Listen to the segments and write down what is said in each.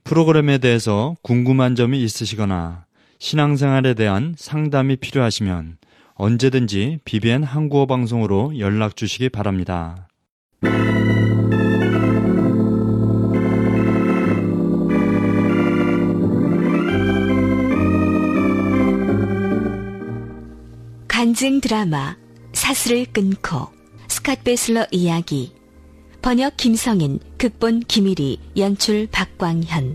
프로그램에 대해서 궁금한 점이 있으시거나 신앙생활에 대한 상담이 필요하시면 언제든지 BBN 한국어 방송으로 연락 주시기 바랍니다. 간증 드라마 사슬을 끊고 스캇 배슬러 이야기 번역 김성인, 극본 김일희, 연출 박광현.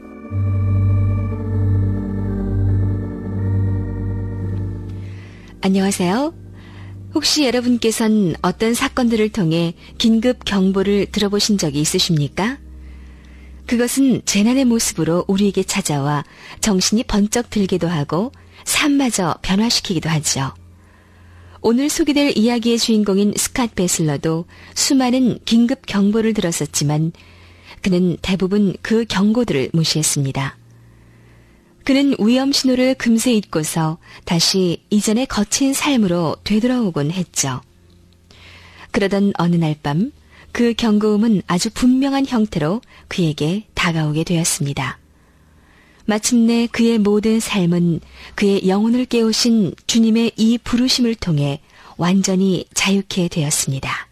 안녕하세요. 혹시 여러분께선 어떤 사건들을 통해 긴급 경보를 들어보신 적이 있으십니까? 그것은 재난의 모습으로 우리에게 찾아와 정신이 번쩍 들기도 하고 삶마저 변화시키기도 하죠. 오늘 소개될 이야기의 주인공인 스캇 배슬러도 수많은 긴급 경보를 들었었지만 그는 대부분 그 경고들을 무시했습니다. 그는 위험 신호를 금세 잊고서 다시 이전의 거친 삶으로 되돌아오곤 했죠. 그러던 어느 날 밤 그 경고음은 아주 분명한 형태로 그에게 다가오게 되었습니다. 마침내 그의 모든 삶은 그의 영혼을 깨우신 주님의 이 부르심을 통해 완전히 자유케 되었습니다.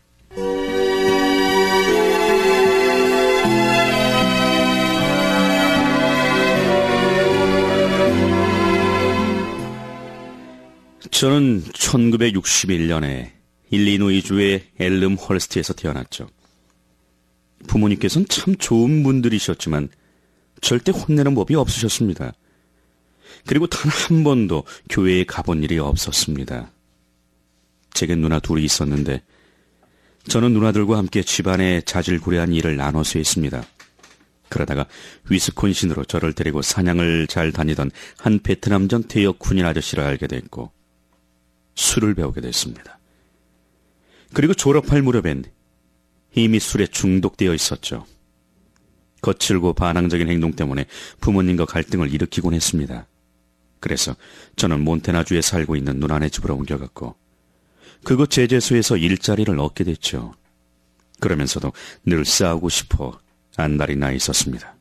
저는 1961년에 일리노이주의 엘름 헐스트에서 태어났죠. 부모님께서는 참 좋은 분들이셨지만 절대 혼내는 법이 없으셨습니다. 그리고 단 한 번도 교회에 가본 일이 없었습니다. 제겐 누나 둘이 있었는데 저는 누나들과 함께 집안의 자질구레한 일을 나눠서 했습니다. 그러다가 위스콘신으로 저를 데리고 사냥을 잘 다니던 한 베트남전 퇴역 군인 아저씨를 알게 됐고 술을 배우게 됐습니다. 그리고 졸업할 무렵엔 이미 술에 중독되어 있었죠. 거칠고 반항적인 행동 때문에 부모님과 갈등을 일으키곤 했습니다. 그래서 저는 몬테나주에 살고 있는 누나네 집으로 옮겨갔고 그곳 제재소에서 일자리를 얻게 됐죠. 그러면서도 늘 싸우고 싶어 안달이 나 있었습니다.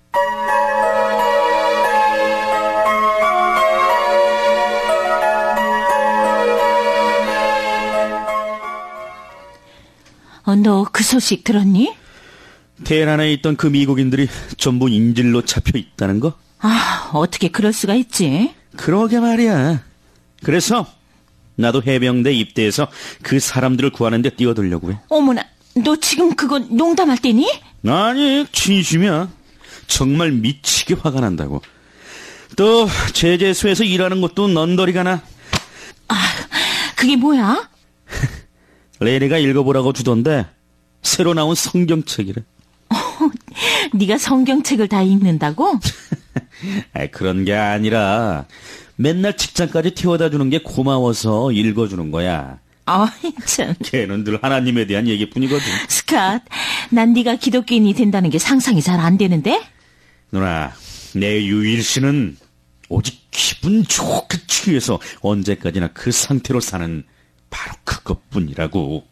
너 그 소식 들었니? 테헤란에 있던 그 미국인들이 전부 인질로 잡혀 있다는 거? 어떻게 그럴 수가 있지? 그러게 말이야. 그래서 나도 해병대 입대해서 그 사람들을 구하는 데 뛰어들려고 해. 어머나, 너 지금 그거 농담할 때니? 아니, 진심이야. 정말 미치게 화가 난다고. 또 제재소에서 일하는 것도 넌더리가 나. 그게 뭐야? 레리가 읽어보라고 주던데 새로 나온 성경책이래. 네가 성경책을 다 읽는다고? 그런 게 아니라 맨날 직장까지 태워다 주는 게 고마워서 읽어주는 거야. 참. 걔는 늘 하나님에 대한 얘기뿐이거든. 스캇, 난 네가 기독교인이 된다는 게 상상이 잘 안 되는데? 누나, 내 유일신은 오직 기분 좋게 취해서 언제까지나 그 상태로 사는 바로 그것뿐이라고.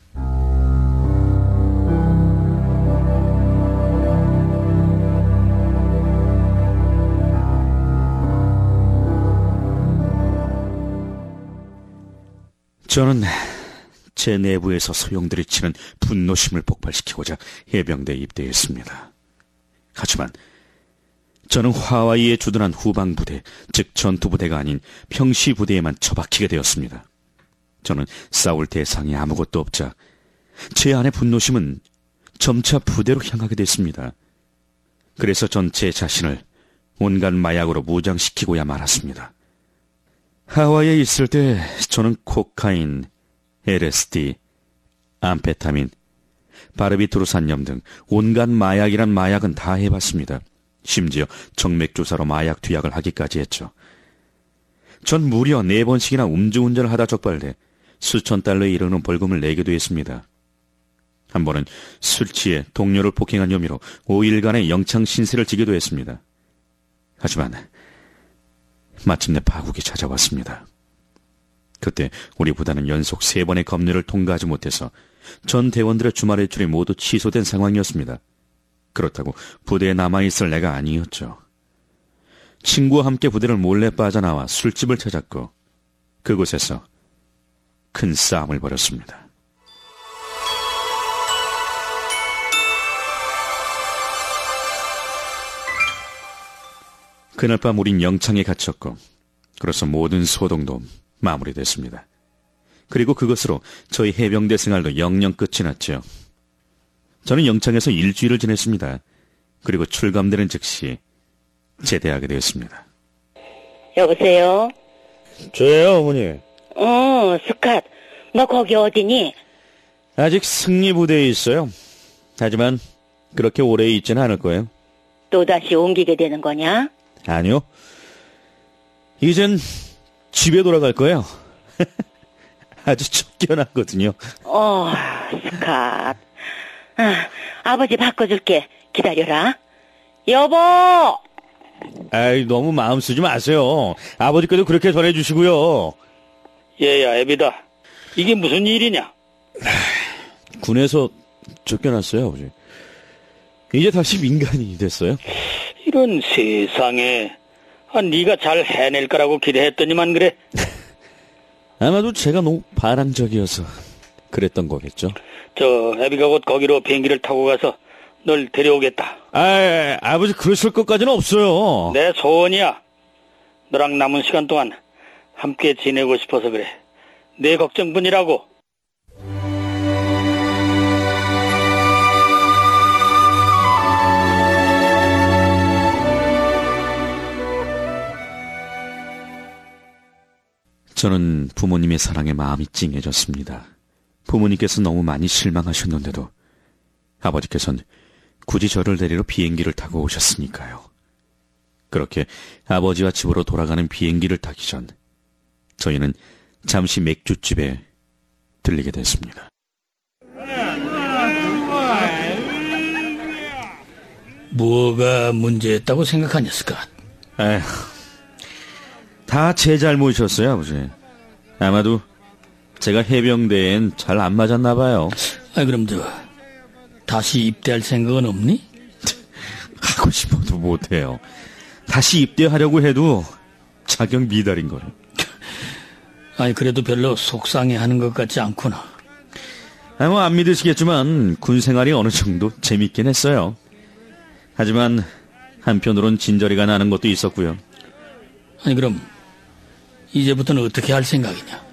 저는 제 내부에서 소용돌이 치는 분노심을 폭발시키고자 해병대에 입대했습니다. 하지만 저는 하와이에 주둔한 후방부대, 즉 전투부대가 아닌 평시부대에만 처박히게 되었습니다. 저는 싸울 대상이 아무것도 없자 제 안의 분노심은 점차 부대로 향하게 됐습니다. 그래서 전 제 자신을 온갖 마약으로 무장시키고야 말았습니다. 하와이에 있을 때 저는 코카인, LSD, 암페타민, 바르비투르산염 등 온갖 마약이란 마약은 다 해봤습니다. 심지어 정맥주사로 마약 투약을 하기까지 했죠. 전 무려 4번씩이나 음주운전을 하다 적발돼 수천 달러에 이르는 벌금을 내기도 했습니다. 한 번은 술 취해 동료를 폭행한 혐의로 5일간의 영창 신세를 지기도 했습니다. 하지만 마침내 파국이 찾아왔습니다. 그때 우리 부대는 연속 3번의 검열을 통과하지 못해서 전 대원들의 주말 외출이 모두 취소된 상황이었습니다. 그렇다고 부대에 남아있을 내가 아니었죠. 친구와 함께 부대를 몰래 빠져나와 술집을 찾았고 그곳에서 큰 싸움을 벌였습니다. 그날 밤 우린 영창에 갇혔고 그래서 모든 소동도 마무리됐습니다. 그리고 그것으로 저희 해병대 생활도 영영 끝이 났죠. 저는 영창에서 일주일을 지냈습니다. 그리고 출감되는 즉시 제대하게 되었습니다. 여보세요? 저예요, 어머니. 스캇. 너 거기 어디니? 아직 승리부대에 있어요. 하지만 그렇게 오래 있지는 않을 거예요. 또다시 옮기게 되는 거냐? 아니요. 이젠 집에 돌아갈 거예요. 아주 쫓겨났거든요. 스캇. 아버지 바꿔줄게. 기다려라. 여보! 아이, 너무 마음 쓰지 마세요. 아버지께도 그렇게 전해주시고요. 얘야, 애비다. 이게 무슨 일이냐? 군에서 쫓겨났어요, 아버지. 이제 다시 민간인이 됐어요. 이런 세상에. 네가 잘 해낼 거라고 기대했더니만 그래. 아마도 제가 너무 반항적이어서 그랬던 거겠죠. 애비가 곧 거기로 비행기를 타고 가서 널 데려오겠다. 아버지 그러실 것까지는 없어요. 내 소원이야. 너랑 남은 시간 동안 함께 지내고 싶어서 그래. 내 걱정뿐이라고. 저는 부모님의 사랑에 마음이 찡해졌습니다. 부모님께서 너무 많이 실망하셨는데도 아버지께서는 굳이 저를 데리러 비행기를 타고 오셨으니까요. 그렇게 아버지와 집으로 돌아가는 비행기를 타기 전 저희는 잠시 맥주집에 들리게 됐습니다. 뭐가 문제였다고 생각하냐, 스캇? 에휴, 다 제 잘못이었어요, 아버지. 아마도 제가 해병대엔 잘 안 맞았나 봐요. 그럼 다시 입대할 생각은 없니? 하고 싶어도 못해요. 다시 입대하려고 해도 자격 미달인 거예요. 그래도 별로 속상해하는 것 같지 않구나. 안 믿으시겠지만 군 생활이 어느 정도 재밌긴 했어요. 하지만 한편으론 진저리가 나는 것도 있었고요. 그럼 이제부터는 어떻게 할 생각이냐?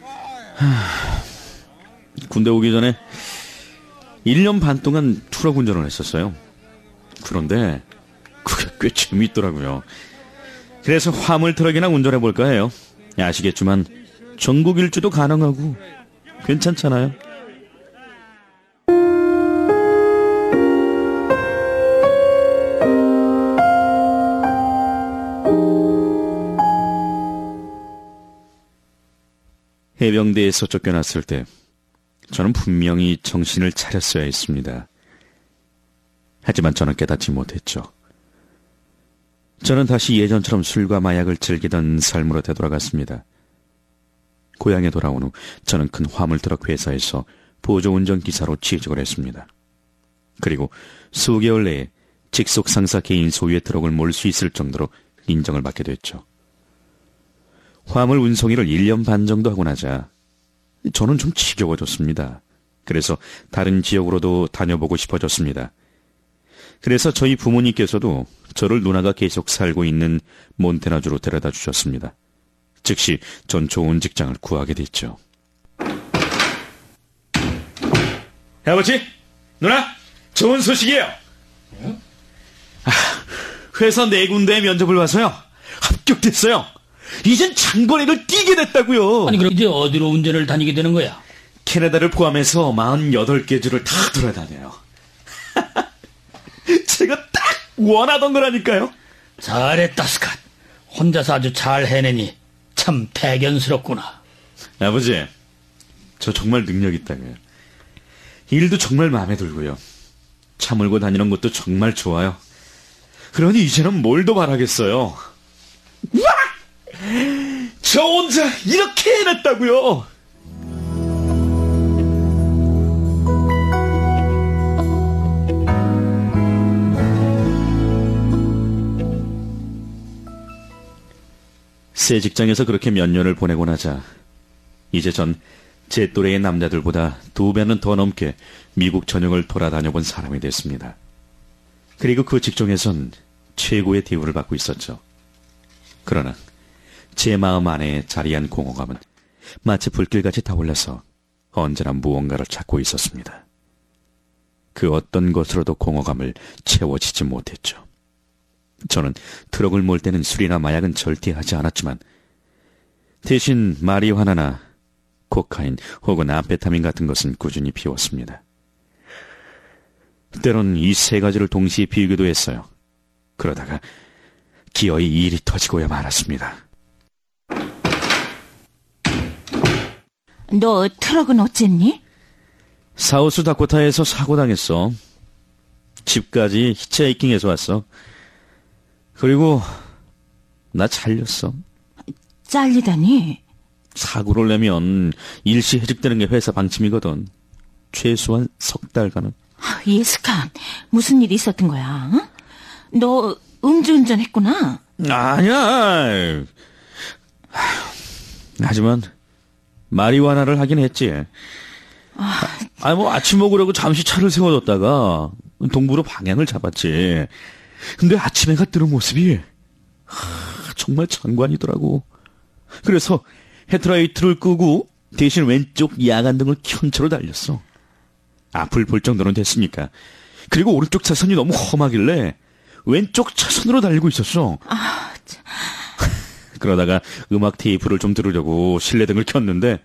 군대 오기 전에 1년 반 동안 트럭 운전을 했었어요. 그런데 그게 꽤 재밌더라고요. 그래서 화물 트럭이나 운전해볼까 해요. 아시겠지만 전국 일주도 가능하고 괜찮잖아요. 해병대에서 쫓겨났을 때 저는 분명히 정신을 차렸어야 했습니다. 하지만 저는 깨닫지 못했죠. 저는 다시 예전처럼 술과 마약을 즐기던 삶으로 되돌아갔습니다. 고향에 돌아온 후 저는 큰 화물트럭 회사에서 보조운전기사로 취직을 했습니다. 그리고 수개월 내에 직속 상사 개인 소유의 트럭을 몰 수 있을 정도로 인정을 받게 됐죠. 화물 운송일을 1년 반 정도 하고 나자 저는 좀 지겨워졌습니다. 그래서 다른 지역으로도 다녀보고 싶어졌습니다. 그래서 저희 부모님께서도 저를 누나가 계속 살고 있는 몬테나주로 데려다 주셨습니다. 즉시 전 좋은 직장을 구하게 됐죠. 아버지, 누나, 좋은 소식이에요. 회사 4군데 면접을 봐서요. 합격됐어요. 이젠 장거리를 뛰게 됐다고요. 그럼 이제 어디로 운전을 다니게 되는 거야? 캐나다를 포함해서 48개 주를 다 돌아다녀요. 제가 딱 원하던 거라니까요. 잘했다, 스캇. 혼자서 아주 잘 해내니 참 대견스럽구나. 아버지, 저 정말 능력 있다고요. 일도 정말 마음에 들고요. 차 몰고 다니는 것도 정말 좋아요. 그러니 이제는 뭘 더 바라겠어요. 저 혼자 이렇게 해냈다고요. 새 직장에서 그렇게 몇 년을 보내고 나자 이제 전 제 또래의 남자들보다 2배는 더 넘게 미국 전역을 돌아다녀본 사람이 됐습니다. 그리고 그 직종에선 최고의 대우를 받고 있었죠. 그러나 제 마음 안에 자리한 공허감은 마치 불길같이 타올라서 언제나 무언가를 찾고 있었습니다. 그 어떤 것으로도 공허감을 채워지지 못했죠. 저는 트럭을 몰 때는 술이나 마약은 절대 하지 않았지만 대신 마리화나나 코카인 혹은 암페타민 같은 것은 꾸준히 피웠습니다. 때론 이 세 가지를 동시에 피우기도 했어요. 그러다가 기어이 일이 터지고야 말았습니다. 너 트럭은 어쨌니? 사우스 다코타에서 사고당했어. 집까지 히치하이킹해서 왔어. 그리고 나 잘렸어. 잘리다니? 사고를 내면 일시 해직되는 게 회사 방침이거든. 최소한 3달간은. 예스카, 무슨 일이 있었던 거야? 응? 너 음주운전했구나? 아니야. 하지만 마리화나를 하긴 했지. 아침 먹으려고 잠시 차를 세워뒀다가 동부로 방향을 잡았지. 근데 아침 해가 뜨는 모습이 정말 장관이더라고. 그래서 헤드라이트를 끄고 대신 왼쪽 야간등을 켠 채로 달렸어. 앞을 볼 정도는 됐으니까. 그리고 오른쪽 차선이 너무 험하길래 왼쪽 차선으로 달리고 있었어. 그러다가 음악 테이프를 좀 들으려고 실내등을 켰는데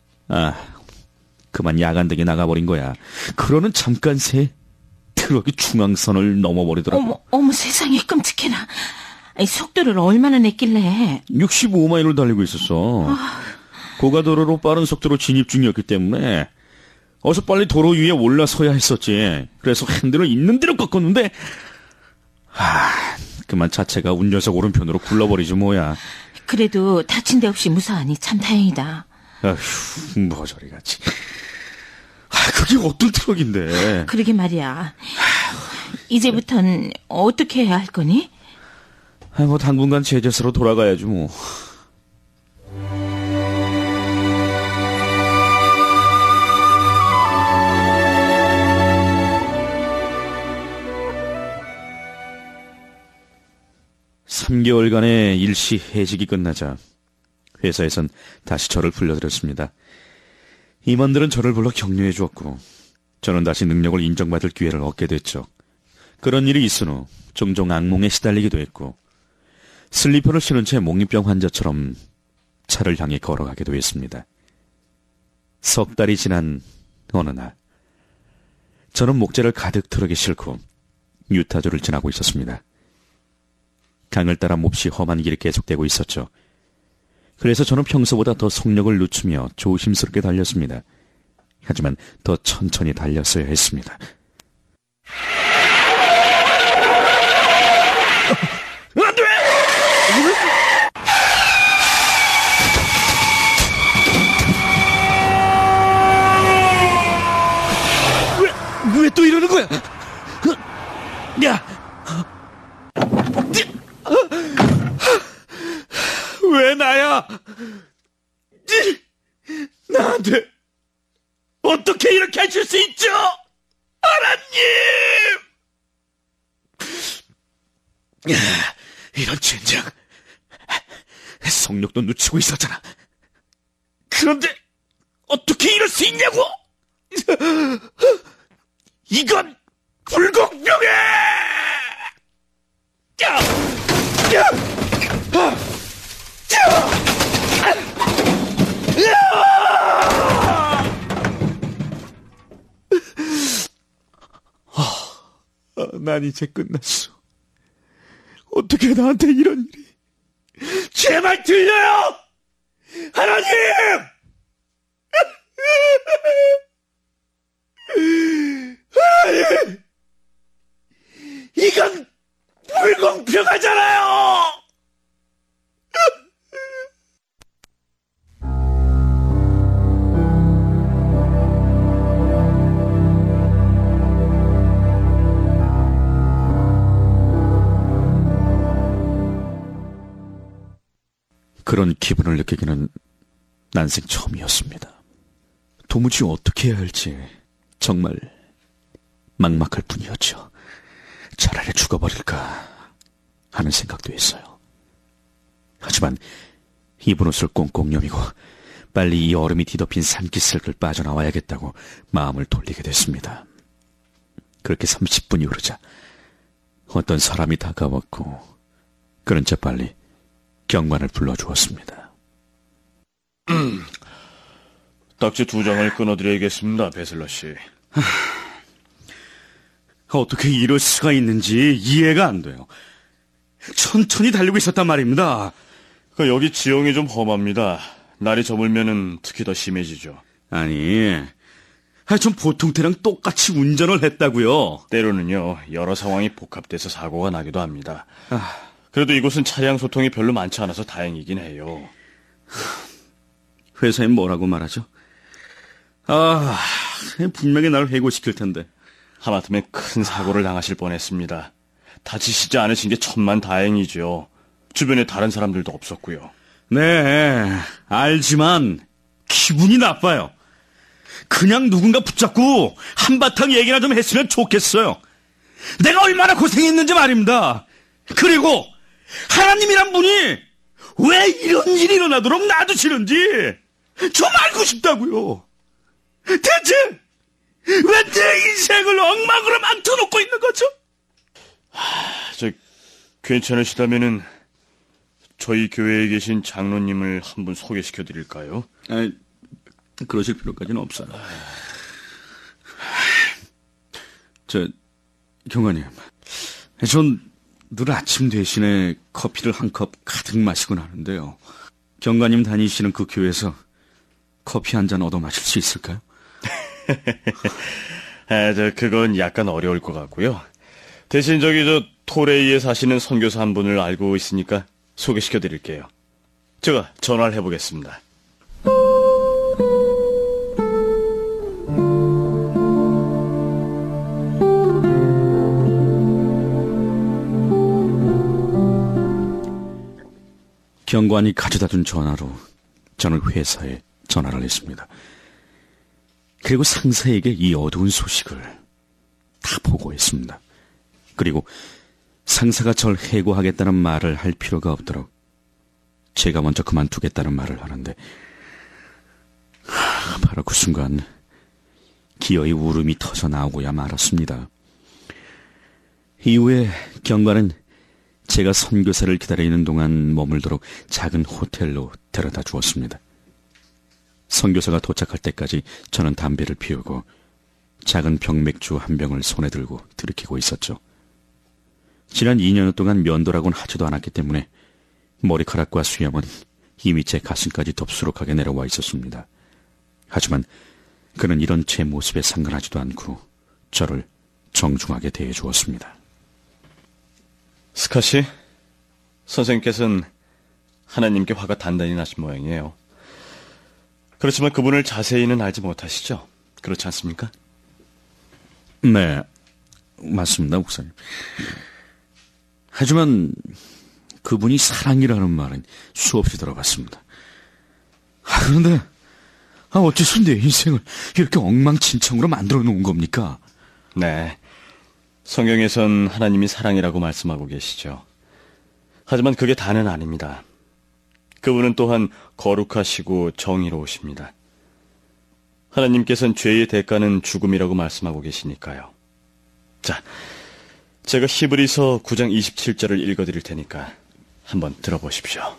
그만 야간등이 나가버린 거야. 그러는 잠깐 새 트럭이 중앙선을 넘어버리더라고. 어머 세상에, 끔찍해라. 속도를 얼마나 냈길래? 65마일로 달리고 있었어. 고가도로로 빠른 속도로 진입 중이었기 때문에 어서 빨리 도로 위에 올라서야 했었지. 그래서 핸들을 있는 대로 꺾었는데 그만 자체가 운전석 오른편으로 굴러버리지 뭐야. 그래도 다친 데 없이 무사하니 참 다행이다. 아휴, 뭐 저리같이. 그게 어떤 트럭인데. 그러게 말이야. 이제부턴 어떻게 해야 할 거니? 뭐 당분간 제자스로 돌아가야지 뭐. (3개월간의) 일시 해직이 끝나자 회사에선 다시 저를 불러들였습니다. 임원들은 저를 불러 격려해 주었고 저는 다시 능력을 인정받을 기회를 얻게 됐죠. 그런 일이 있은 후 종종 악몽에 시달리기도 했고 슬리퍼를 신은 채 몽유병 환자처럼 차를 향해 걸어가기도 했습니다. 3달이 지난 어느 날 저는 목재를 가득 트럭에 싣고 유타주를 지나고 있었습니다. 강을 따라 몹시 험한 길이 계속되고 있었죠. 그래서 저는 평소보다 더 속력을 늦추며 조심스럽게 달렸습니다. 하지만 더 천천히 달렸어야 했습니다. 안 돼! 왜 또 이러는 거야? 야! 왜 나야? 나한테 어떻게 이렇게 하실 수 있죠? 아라님! 이런 젠장. 속력도 늦추고 있었잖아. 그런데 어떻게 이럴 수 있냐고? 이건 불공평해! 난 이제 끝났어. 어떻게 나한테 이런 일이. 제 말 들려요! 하나님! 하나님! 이건 불공평하잖아요! 그런 기분을 느끼기는 난생 처음이었습니다. 도무지 어떻게 해야 할지 정말 막막할 뿐이었죠. 차라리 죽어버릴까 하는 생각도 했어요. 하지만 입은 옷을 꽁꽁 여미고 빨리 이 얼음이 뒤덮인 산기슭을 빠져나와야겠다고 마음을 돌리게 됐습니다. 그렇게 30분이 흐르자 어떤 사람이 다가왔고 그는 재빨리 경관을 불러주었습니다. 딱지 2장을 끊어드려야겠습니다, 베슬러 씨. 어떻게 이럴 수가 있는지 이해가 안 돼요. 천천히 달리고 있었단 말입니다. 여기 지형이 좀 험합니다. 날이 저물면은 특히 더 심해지죠. 아니, 전 보통 때랑 똑같이 운전을 했다고요. 때로는요, 여러 상황이 복합돼서 사고가 나기도 합니다. 그래도 이곳은 차량 소통이 별로 많지 않아서 다행이긴 해요. 회사에 뭐라고 말하죠? 분명히 나를 해고시킬 텐데. 하마터면 큰 사고를 당하실 뻔했습니다. 다치시지 않으신 게 천만 다행이죠. 주변에 다른 사람들도 없었고요. 네, 알지만 기분이 나빠요. 그냥 누군가 붙잡고 한바탕 얘기나 좀 했으면 좋겠어요. 내가 얼마나 고생했는지 말입니다. 그리고 하나님이란 분이 왜 이런 일이 일어나도록 놔두시는지 좀 알고 싶다고요. 대체 왜 내 인생을 엉망으로 망쳐놓고 있는 거죠? 괜찮으시다면은 저희 교회에 계신 장로님을 한 분 소개시켜 드릴까요? 그러실 필요까지는 없어요. 경관님, 전 늘 아침 대신에 커피를 한 컵 가득 마시곤 하는데요. 경관님 다니시는 그 교회에서 커피 한 잔 얻어 마실 수 있을까요? 그건 약간 어려울 것 같고요. 대신 토레이에 사시는 선교사 한 분을 알고 있으니까 소개시켜 드릴게요. 제가 전화를 해보겠습니다. 경관이 가져다 준 전화로 저는 회사에 전화를 했습니다. 그리고 상사에게 이 어두운 소식을 다 보고했습니다. 그리고 상사가 절 해고하겠다는 말을 할 필요가 없도록 제가 먼저 그만두겠다는 말을 하는데 바로 그 순간 기어이 울음이 터져 나오고야 말았습니다. 이후에 경관은 제가 선교사를 기다리는 동안 머물도록 작은 호텔로 데려다 주었습니다. 선교사가 도착할 때까지 저는 담배를 피우고 작은 병맥주 한 병을 손에 들고 들이키고 있었죠. 지난 2년 동안 면도라고는 하지도 않았기 때문에 머리카락과 수염은 이미 제 가슴까지 덥수룩하게 내려와 있었습니다. 하지만 그는 이런 제 모습에 상관하지도 않고 저를 정중하게 대해주었습니다. 스카시, 선생님께서는 하나님께 화가 단단히 나신 모양이에요. 그렇지만 그분을 자세히는 알지 못하시죠? 그렇지 않습니까? 네, 맞습니다, 목사님. 하지만 그분이 사랑이라는 말은 수없이 들어봤습니다. 그런데 어째서 내 인생을 이렇게 엉망진창으로 만들어 놓은 겁니까? 네, 성경에선 하나님이 사랑이라고 말씀하고 계시죠. 하지만 그게 다는 아닙니다. 그분은 또한 거룩하시고 정의로우십니다. 하나님께서는 죄의 대가는 죽음이라고 말씀하고 계시니까요. 자, 제가 히브리서 9장 27절을 읽어드릴 테니까 한번 들어보십시오.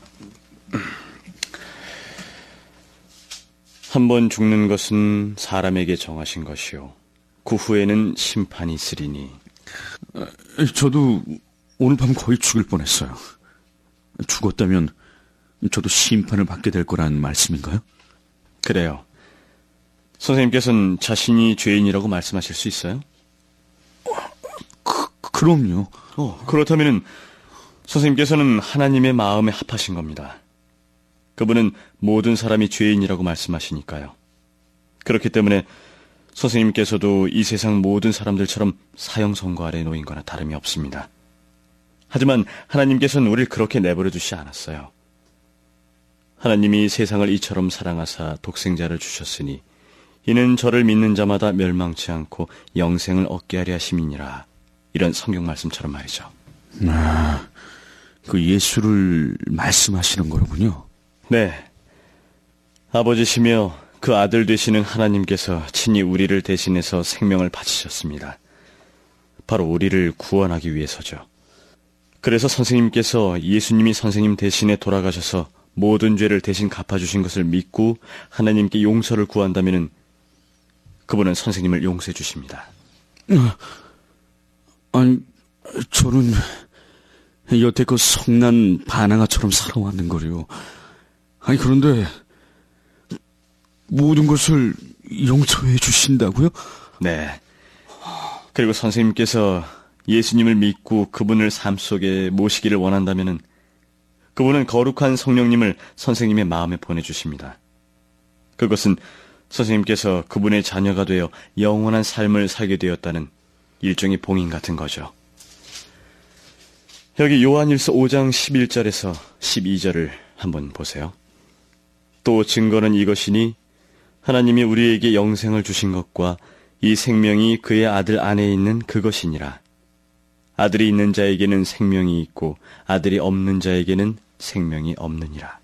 한번 죽는 것은 사람에게 정하신 것이요 그 후에는 심판이 있으리니. 저도 오늘 밤 거의 죽을 뻔했어요. 죽었다면 저도 심판을 받게 될 거란 말씀인가요? 그래요. 선생님께서는 자신이 죄인이라고 말씀하실 수 있어요? 그럼요. 그렇다면 선생님께서는 하나님의 마음에 합하신 겁니다. 그분은 모든 사람이 죄인이라고 말씀하시니까요. 그렇기 때문에 선생님께서도 이 세상 모든 사람들처럼 사형 선고 아래 놓인 거나 다름이 없습니다. 하지만 하나님께서는 우리를 그렇게 내버려 두지 않았어요. 하나님이 세상을 이처럼 사랑하사 독생자를 주셨으니 이는 저를 믿는 자마다 멸망치 않고 영생을 얻게 하려 하심이니라. 이런 성경 말씀처럼 말이죠. 그 예수를 말씀하시는 거로군요. 네. 아버지시며 그 아들 되시는 하나님께서 친히 우리를 대신해서 생명을 바치셨습니다. 바로 우리를 구원하기 위해서죠. 그래서 선생님께서 예수님이 선생님 대신에 돌아가셔서 모든 죄를 대신 갚아주신 것을 믿고 하나님께 용서를 구한다면 그분은 선생님을 용서해 주십니다. 아니, 저는 여태껏 성난 바나나처럼 살아왔는 거요. 아니, 그런데 모든 것을 용서해 주신다고요? 네. 그리고 선생님께서 예수님을 믿고 그분을 삶 속에 모시기를 원한다면 그분은 거룩한 성령님을 선생님의 마음에 보내주십니다. 그것은 선생님께서 그분의 자녀가 되어 영원한 삶을 살게 되었다는 일종의 봉인 같은 거죠. 여기 요한일서 5장 11절에서 12절을 한번 보세요. 또 증거는 이것이니 하나님이 우리에게 영생을 주신 것과 이 생명이 그의 아들 안에 있는 그것이니라. 아들이 있는 자에게는 생명이 있고 아들이 없는 자에게는 생명이 없느니라.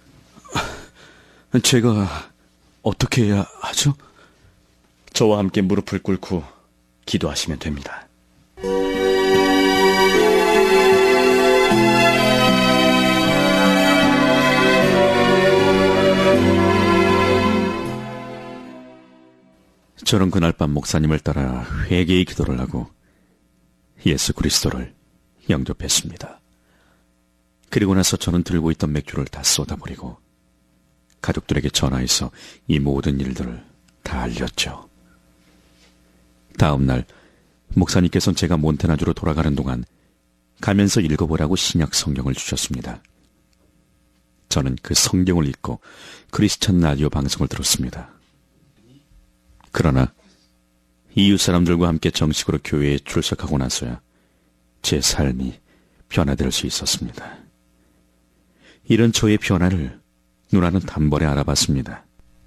제가 어떻게 해야 하죠? 저와 함께 무릎을 꿇고 기도하시면 됩니다. 저는 그날 밤 목사님을 따라 회개의 기도를 하고 예수 그리스도를 영접했습니다. 그리고 나서 저는 들고 있던 맥주를 다 쏟아버리고 가족들에게 전화해서 이 모든 일들을 다 알렸죠. 다음 날 목사님께서는 제가 몬테나주로 돌아가는 동안 가면서 읽어보라고 신약 성경을 주셨습니다. 저는 그 성경을 읽고 크리스찬 라디오 방송을 들었습니다. 그러나 이웃 사람들과 함께 정식으로 교회에 출석하고 나서야 제 삶이 변화될 수 있었습니다. 이런 저의 변화를 누나는 단번에 알아봤습니다.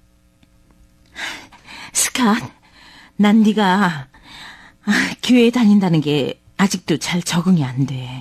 스캇, 난 네가 교회에 다닌다는 게 아직도 잘 적응이 안 돼.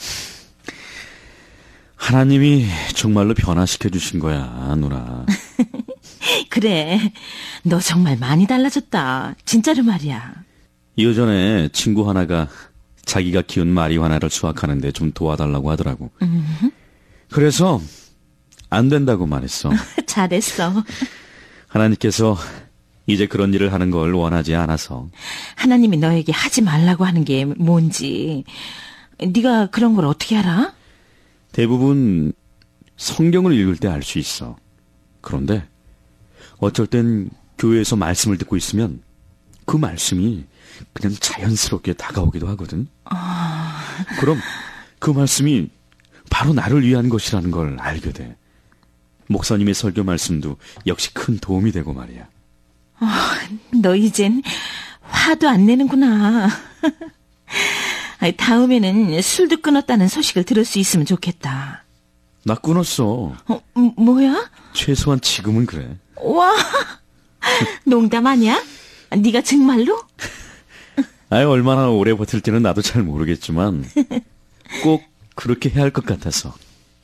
하나님이 정말로 변화시켜 주신 거야, 누나. 그래, 너 정말 많이 달라졌다. 진짜로 말이야. 예전에 친구 하나가 자기가 키운 마리화나를 수확하는데 좀 도와달라고 하더라고. 그래서 안 된다고 말했어. 잘했어. 하나님께서 이제 그런 일을 하는 걸 원하지 않아서. 하나님이 너에게 하지 말라고 하는 게 뭔지 네가 그런 걸 어떻게 알아? 대부분 성경을 읽을 때 알 수 있어. 그런데 어쩔 땐 교회에서 말씀을 듣고 있으면 그 말씀이 그냥 자연스럽게 다가오기도 하거든. 그럼 그 말씀이 바로 나를 위한 것이라는 걸 알게 돼. 목사님의 설교 말씀도 역시 큰 도움이 되고 말이야. 너 이젠 화도 안 내는구나. 다음에는 술도 끊었다는 소식을 들을 수 있으면 좋겠다. 나 끊었어. 뭐야? 최소한 지금은 그래. 와, 농담 아니야? 네가 정말로? 아유, 얼마나 오래 버틸지는 나도 잘 모르겠지만 꼭 그렇게 해야 할 것 같아서.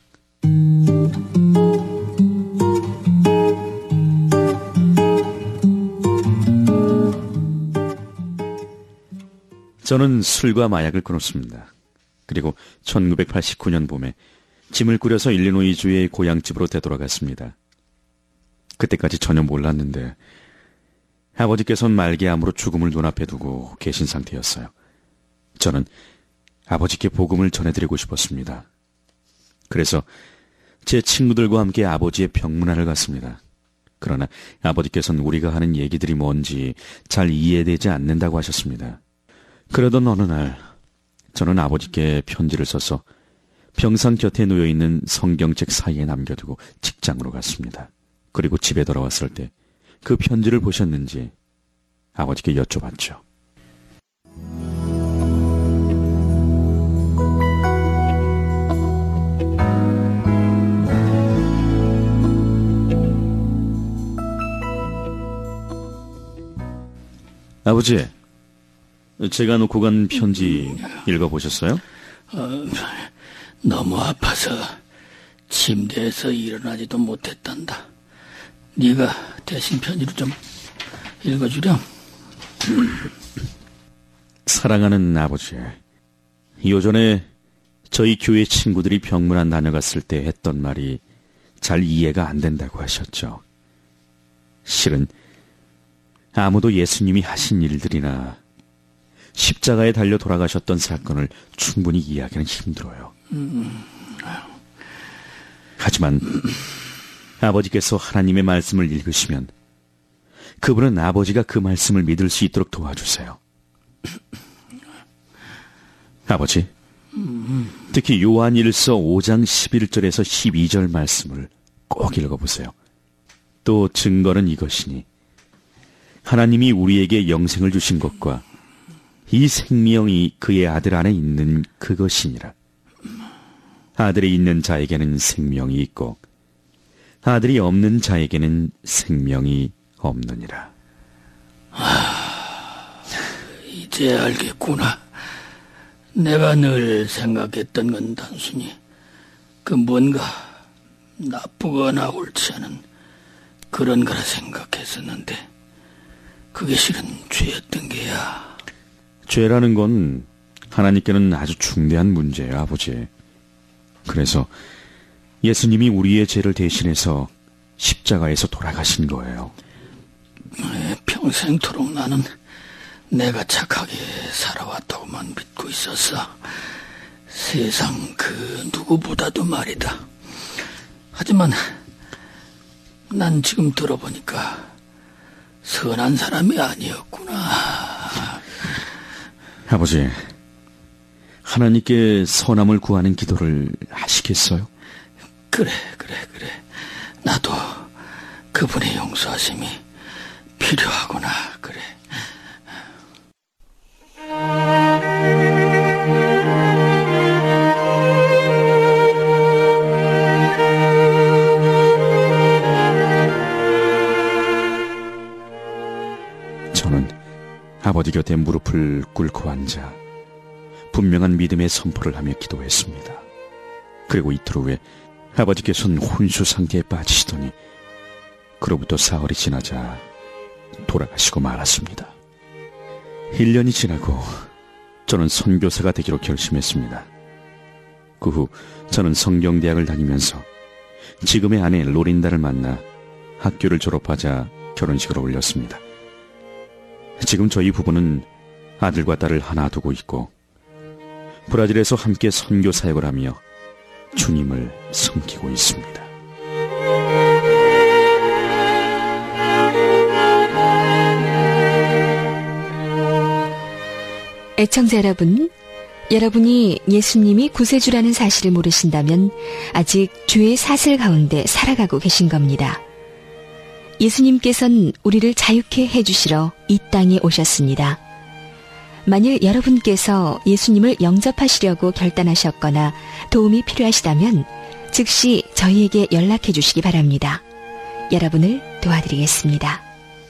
저는 술과 마약을 끊었습니다. 그리고 1989년 봄에 짐을 꾸려서 일리노이주의 고향집으로 되돌아갔습니다. 그때까지 전혀 몰랐는데 아버지께서는 말기암으로 죽음을 눈앞에 두고 계신 상태였어요. 저는 아버지께 복음을 전해드리고 싶었습니다. 그래서 제 친구들과 함께 아버지의 병문안을 갔습니다. 그러나 아버지께서는 우리가 하는 얘기들이 뭔지 잘 이해되지 않는다고 하셨습니다. 그러던 어느 날 저는 아버지께 편지를 써서 병상 곁에 놓여있는 성경책 사이에 남겨두고 직장으로 갔습니다. 그리고 집에 돌아왔을 때 그 편지를 보셨는지 아버지께 여쭤봤죠. 아버지, 제가 놓고 간 편지 읽어보셨어요? 너무 아파서 침대에서 일어나지도 못했단다. 네가 대신 편지를 좀 읽어주렴. 사랑하는 아버지, 요전에 저희 교회 친구들이 병문안 다녀갔을 때 했던 말이 잘 이해가 안 된다고 하셨죠. 실은 아무도 예수님이 하신 일들이나 십자가에 달려 돌아가셨던 사건을 충분히 이해하기는 힘들어요. 하지만 아버지께서 하나님의 말씀을 읽으시면 그분은 아버지가 그 말씀을 믿을 수 있도록 도와주세요. 아버지, 특히 요한일서 5장 11절에서 12절 말씀을 꼭 읽어보세요. 또 증거는 이것이니 하나님이 우리에게 영생을 주신 것과 이 생명이 그의 아들 안에 있는 그것이니라. 아들이 있는 자에게는 생명이 있고 아들이 없는 자에게는 생명이 없느니라. 이제 알겠구나. 내가 늘 생각했던 건 단순히 그 뭔가 나쁘거나 옳지 않은 그런 거라 생각했었는데 그게 실은 죄였던 게야. 죄라는 건 하나님께는 아주 중대한 문제예요, 아버지. 그래서 예수님이 우리의 죄를 대신해서 십자가에서 돌아가신 거예요. 평생토록 나는 내가 착하게 살아왔다고만 믿고 있었어. 세상 그 누구보다도 말이다. 하지만 난 지금 들어보니까 선한 사람이 아니었구나. 아버지, 하나님께 선함을 구하는 기도를 하시겠어요? 그래. 나도 그분의 용서하심이 필요하구나. 그래. 저는 아버지 곁에 무릎을 꿇고 앉아 분명한 믿음의 선포를 하며 기도했습니다. 그리고 이틀 후에 아버지께서는 혼수 상태에 빠지시더니 그로부터 사흘이 지나자 돌아가시고 말았습니다. 1년이 지나고 저는 선교사가 되기로 결심했습니다. 그 후 저는 성경대학을 다니면서 지금의 아내 로린다를 만나 학교를 졸업하자 결혼식을 올렸습니다. 지금 저희 부부는 아들과 딸을 하나 두고 있고 브라질에서 함께 선교 사역을 하며 주님을 섬기고 있습니다. 애청자 여러분, 여러분이 예수님이 구세주라는 사실을 모르신다면 아직 죄의 사슬 가운데 살아가고 계신 겁니다. 예수님께서는 우리를 자유케 해주시러 이 땅에 오셨습니다. 만일 여러분께서 예수님을 영접하시려고 결단하셨거나 도움이 필요하시다면 즉시 저희에게 연락해 주시기 바랍니다. 여러분을 도와드리겠습니다.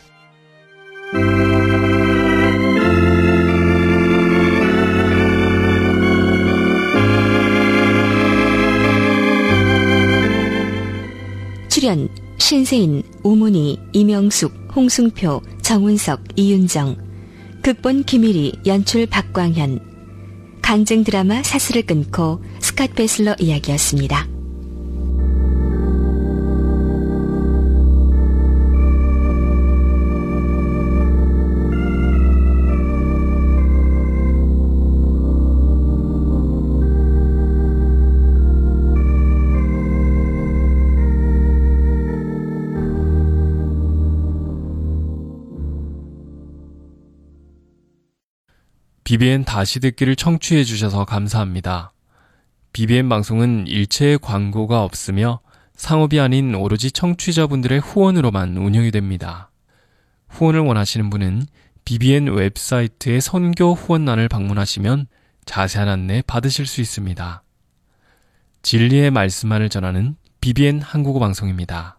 출연 신세인, 오문희, 이명숙, 홍승표, 정운석, 이윤정. 극본 김일희, 연출 박광현. 강증 드라마 사슬을 끊고 스캇 베슬러 이야기였습니다. BBN 다시 듣기를 청취해 주셔서 감사합니다. BBN 방송은 일체의 광고가 없으며 상업이 아닌 오로지 청취자분들의 후원으로만 운영이 됩니다. 후원을 원하시는 분은 BBN 웹사이트의 선교 후원란을 방문하시면 자세한 안내 받으실 수 있습니다. 진리의 말씀만을 전하는 BBN 한국어 방송입니다.